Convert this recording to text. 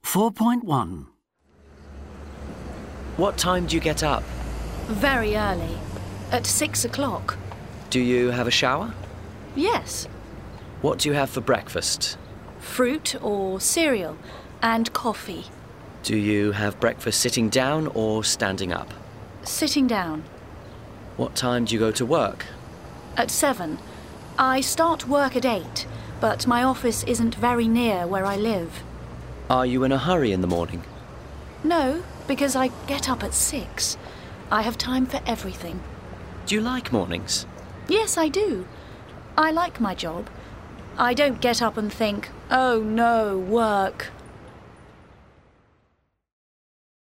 4.1. What time do you get up? Very early. At 6 o'clock. Do you have a shower? Yes. What do you have for breakfast? Fruit or cereal and coffee. Do you have breakfast sitting down or standing up? Sitting down. What time do you go to work? At 7. I start work at 8, but my office isn't very near where I live. Are you in a hurry in the morning? No, because I get up at 6. I have time for everything. Do you like mornings? Yes, I do. I like my job. I don't get up and think, oh no, work.